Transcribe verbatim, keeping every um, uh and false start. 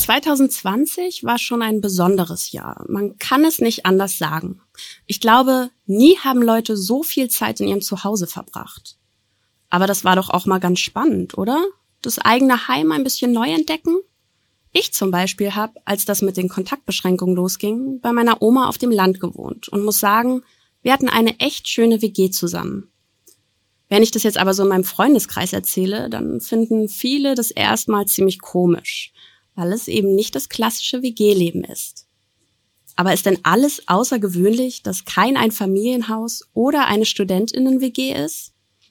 zwanzig zwanzig war schon ein besonderes Jahr. Man kann es nicht anders sagen. Ich glaube, nie haben Leute so viel Zeit in ihrem Zuhause verbracht. Aber das war doch auch mal ganz spannend, oder? Das eigene Heim ein bisschen neu entdecken? Ich zum Beispiel habe, als das mit den Kontaktbeschränkungen losging, bei meiner Oma auf dem Land gewohnt und muss sagen, wir hatten eine echt schöne W G zusammen. Wenn ich das jetzt aber so in meinem Freundeskreis erzähle, dann finden viele das erstmal ziemlich komisch, weil es eben nicht das klassische W G-Leben ist. Aber ist denn alles außergewöhnlich, dass kein Einfamilienhaus oder eine StudentInnen-W G ist?